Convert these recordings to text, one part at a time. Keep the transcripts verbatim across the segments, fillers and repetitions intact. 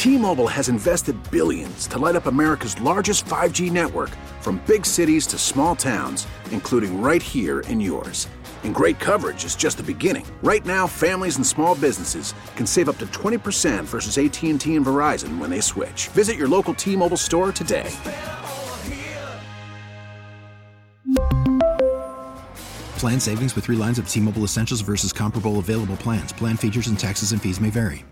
T-Mobile has invested billions to light up America's largest five G network, from big cities to small towns, including right here in yours. And great coverage is just the beginning. Right now, families and small businesses can save up to twenty percent versus A T and T and Verizon when they switch. Visit your local T-Mobile store today. Plan savings with three lines of T-Mobile Essentials versus comparable available plans. Plan features and taxes and fees may vary.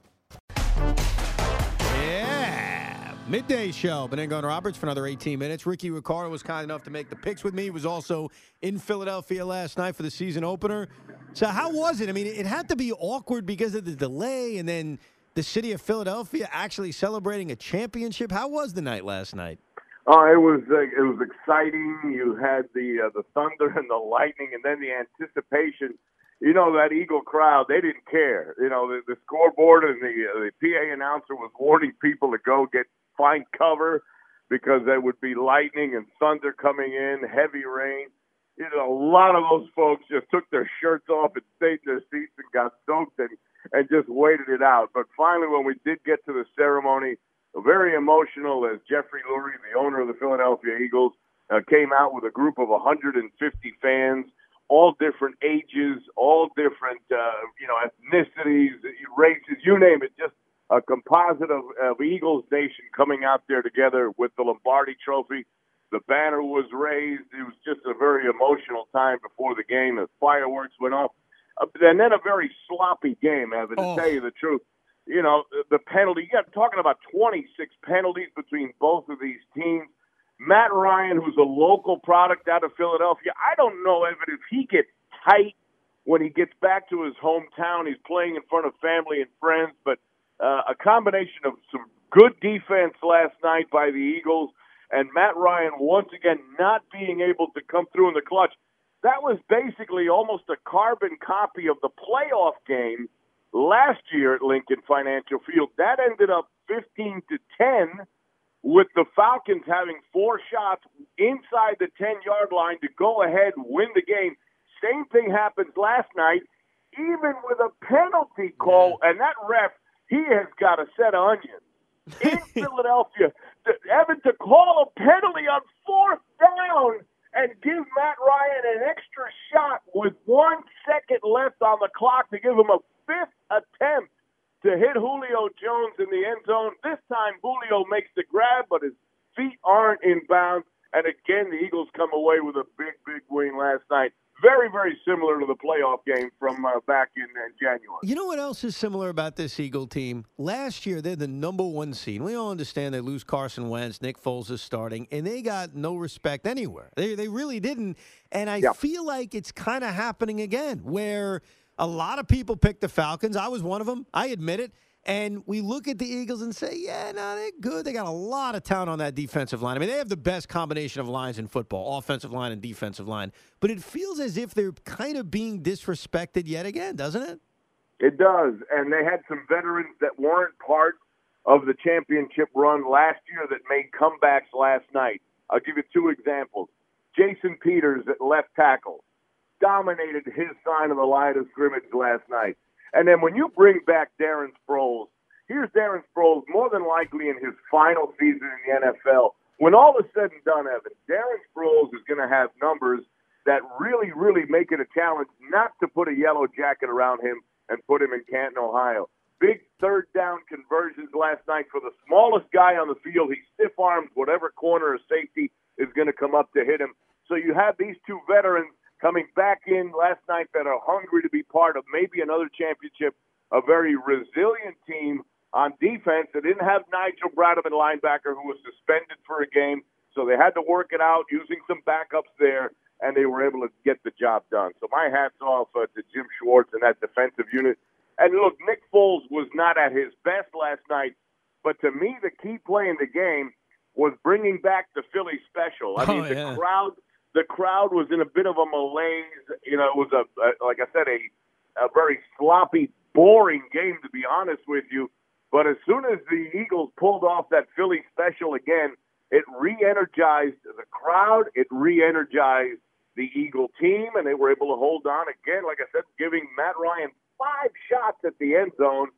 Yeah, midday show. Benigno Roberts for another eighteen minutes. Ricky Ricardo was kind enough to make the picks with me. He was also in Philadelphia last night for the season opener. So how was it? I mean, it had to be awkward because of the delay and then the city of Philadelphia actually celebrating a championship. How was the night last night? Oh, it was uh, it was exciting. You had the uh, the thunder and the lightning, and then the anticipation. You know, that Eagle crowd, they didn't care. You know, the, the scoreboard and the uh, the P A announcer was warning people to go get find cover because there would be lightning and thunder coming in, heavy rain. You know, a lot of those folks just took their shirts off and stayed in their seats and got soaked and, and just waited it out. But finally, when we did get to the ceremony, very emotional as Jeffrey Lurie, the owner of the Philadelphia Eagles, uh, came out with a group of one hundred fifty fans, all different ages, all different, uh, you know, ethnicities, races, you name it, just a composite of, of Eagles Nation coming out there together with the Lombardi Trophy. The banner was raised. It was just a very emotional time before the game. The fireworks went off. Uh, and then a very sloppy game, Evan, to oh. tell you the truth. You know, the penalty, you got talking about twenty-six penalties between both of these teams. Matt Ryan, who's a local product out of Philadelphia, I don't know, Evan, if he gets tight when he gets back to his hometown. He's playing in front of family and friends, but uh, a combination of some good defense last night by the Eagles and Matt Ryan once again not being able to come through in the clutch. That was basically almost a carbon copy of the playoff game last year at Lincoln Financial Field. That ended up fifteen to ten with the Falcons having four shots inside the ten-yard line to go ahead and win the game. Same thing happens last night, even with a penalty call, and that ref, he has got a set of onions. In Philadelphia, to, Evan, to call a penalty on fourth down and give Matt Ryan an extra shot with one second left on the clock to give him a fifth attempt to hit Julio Jones in the end zone. This time, Julio makes the grab, but his feet aren't in bounds. And again, the Eagles come away with a big, big win last night. Very, very similar to the playoff game from uh, back in uh, January. You know what else is similar about this Eagle team? Last year, they're the number one seed. We all understand they lose Carson Wentz. Nick Foles is starting, and they got no respect anywhere. They, they really didn't. And I yeah. feel like it's kind of happening again, where a lot of people picked the Falcons. I was one of them. I admit it. And we look at the Eagles and say, yeah, no, they're good. They got a lot of talent on that defensive line. I mean, they have the best combination of lines in football, offensive line and defensive line. But it feels as if they're kind of being disrespected yet again, doesn't it? It does. And they had some veterans that weren't part of the championship run last year that made comebacks last night. I'll give you two examples. Jason Peters at left tackle dominated his side of the line of scrimmage last night. And then when you bring back Darren Sproles, here's Darren Sproles more than likely in his final season in the N F L. When all is said and done, Evan, Darren Sproles is going to have numbers that really, really make it a challenge not to put a yellow jacket around him and put him in Canton, Ohio. Big third down conversions last night for the smallest guy on the field. He stiff-arms whatever corner or safety is going to come up to hit him. So you have these two veterans coming back in last night that are hungry to be part of maybe another championship, a very resilient team on defense. They didn't have Nigel Bradham, linebacker, who was suspended for a game, so they had to work it out using some backups there, and they were able to get the job done. So my hat's off uh, to Jim Schwartz and that defensive unit. And look, Nick Foles was not at his best last night, but to me the key play in the game was bringing back the Philly special. I mean, oh, yeah. the crowd – The crowd was in a bit of a malaise. You know, it was, a, a like I said, a, a very sloppy, boring game, to be honest with you. But as soon as the Eagles pulled off that Philly special again, it re-energized the crowd. It re-energized the Eagle team, and they were able to hold on again, like I said, giving Matt Ryan five shots at the end zone.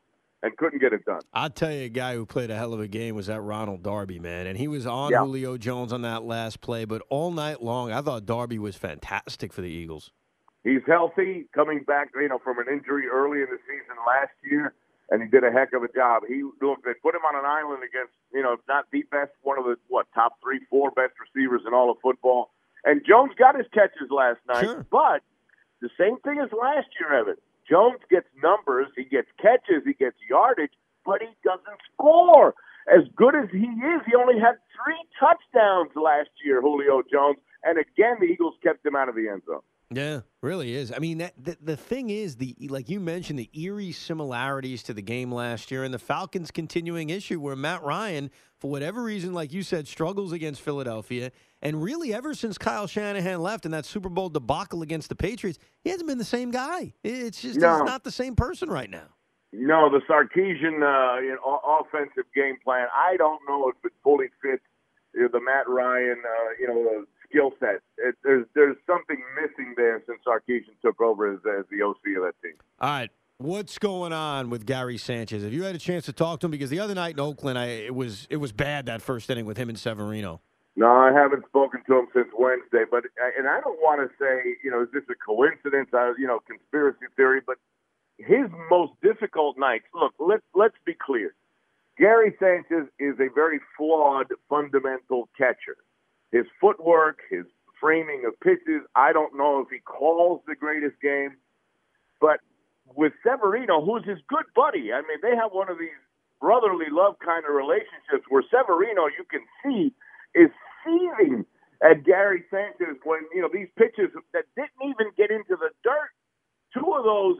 and couldn't get it done. I'll tell you, a guy who played a hell of a game was that Ronald Darby, man. And he was on yeah. Julio Jones on that last play, but all night long, I thought Darby was fantastic for the Eagles. He's healthy, coming back, you know, from an injury early in the season last year, and he did a heck of a job. He look, they put him on an island against, you know, not the best, one of the what top three, four best receivers in all of football. And Jones got his catches last night, sure. but the same thing as last year, Evan. Jones gets numbers, he gets catches, he gets yardage, but he doesn't score. As good as he is, he only had three touchdowns last year, Julio Jones, and again the Eagles kept him out of the end zone. Yeah, really is. I mean, that, the, the thing is, the like you mentioned, the eerie similarities to the game last year and the Falcons' continuing issue where Matt Ryan, for whatever reason, like you said, struggles against Philadelphia. And really, ever since Kyle Shanahan left in that Super Bowl debacle against the Patriots, he hasn't been the same guy. It's just no. he's not the same person right now. No, the Sarkisian uh, you know, offensive game plan, I don't know if it fully fits you know, the Matt Ryan, uh, you know, skill set. It, there's there's something missing there since Sarkisian took over as, as the O C of that team. All right. What's going on with Gary Sanchez? Have you had a chance to talk to him? Because the other night in Oakland, I, it was it was bad that first inning with him and Severino. No, I haven't spoken to him since Wednesday, but and I don't want to say, you know, is this a coincidence? I, you know, conspiracy theory, but his most difficult nights. Look, let's let's be clear. Gary Sanchez is a very flawed fundamental catcher. His footwork, his framing of pitches, I don't know if he calls the greatest game, but with Severino, who's his good buddy, I mean, they have one of these brotherly love kind of relationships where Severino, you can see, is seething at Gary Sanchez when, you know, these pitches that didn't even get into the dirt, two of those,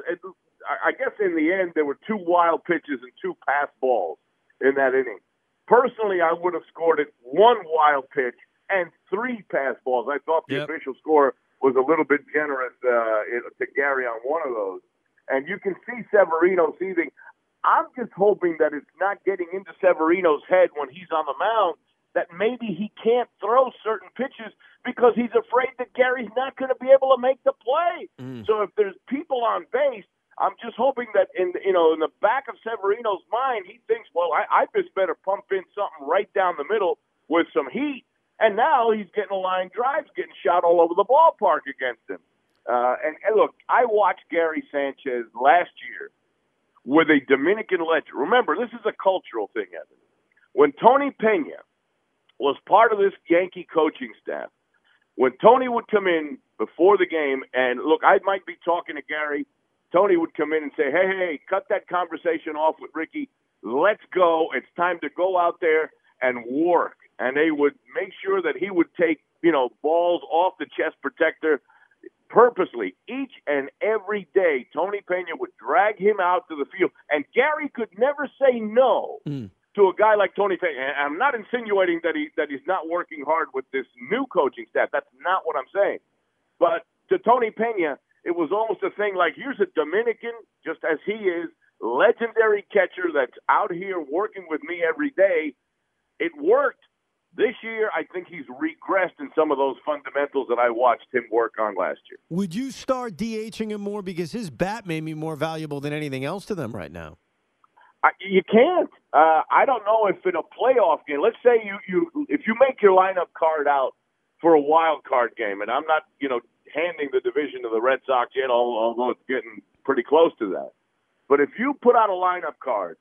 I guess in the end, there were two wild pitches and two pass balls in that inning. Personally, I would have scored it one wild pitch and three pass balls. I thought the yep. official score was a little bit generous uh, to Gary on one of those. And you can see Severino seething. I'm just hoping that it's not getting into Severino's head when he's on the mound that maybe he can't throw certain pitches because he's afraid that Gary's not going to be able to make the play. Mm. So if there's people on base, I'm just hoping that in you know in the back of Severino's mind, he thinks, well, I, I just better pump in something right down the middle with some heat. And now he's getting a line drives getting shot all over the ballpark against him. Uh, and, and look, I watched Gary Sanchez last year with a Dominican legend. Remember, this is a cultural thing, Evan. When Tony Pena was part of this Yankee coaching staff, when Tony would come in before the game, and look, I might be talking to Gary, Tony would come in and say, hey, hey, cut that conversation off with Ricky. Let's go. It's time to go out there and work. And they would make sure that he would take, you know, balls off the chest protector purposely. Each and every day, Tony Pena would drag him out to the field. And Gary could never say no mm. to a guy like Tony Pena. And I'm not insinuating that he that he's not working hard with this new coaching staff. That's not what I'm saying. But to Tony Pena, it was almost a thing like, here's a Dominican, just as he is, legendary catcher that's out here working with me every day. It worked. This year, I think he's regressed in some of those fundamentals that I watched him work on last year. Would you start DHing him more because his bat may be more valuable than anything else to them right now? I, you can't. Uh, I don't know if in a playoff game, let's say you, you if you make your lineup card out for a wild card game, and I'm not, you know, handing the division to the Red Sox yet, although it's getting pretty close to that. But if you put out a lineup card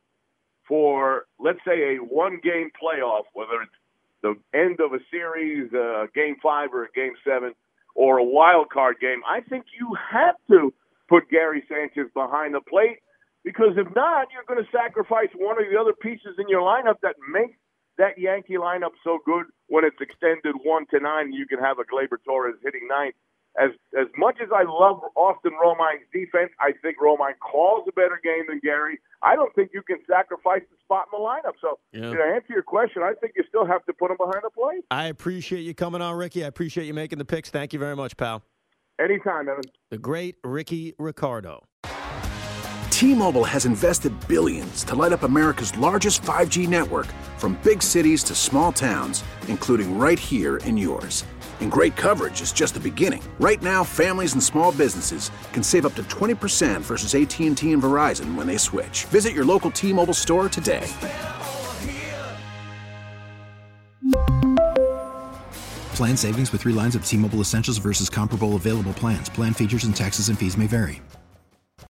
for, let's say, a one-game playoff, whether it's the end of a series, uh, game five or a game seven, or a wild card game, I think you have to put Gary Sanchez behind the plate, because if not, you're going to sacrifice one of the other pieces in your lineup that makes that Yankee lineup so good when it's extended one to nine and you can have a Gleyber Torres hitting ninth. As as much as I love Austin Romine's defense, I think Romine calls a better game than Gary. I don't think you can sacrifice the spot in the lineup. So yeah. to answer your question, I think you still have to put him behind the plate. I appreciate you coming on, Ricky. I appreciate you making the picks. Thank you very much, pal. Anytime, Evan. The great Ricky Ricardo. T-Mobile has invested billions to light up America's largest five G network, from big cities to small towns, including right here in yours. And great coverage is just the beginning. Right now, families and small businesses can save up to twenty percent versus A T and T and Verizon when they switch. Visit your local T-Mobile store today. Plan savings with three lines of T-Mobile Essentials versus comparable available plans. Plan features and taxes and fees may vary.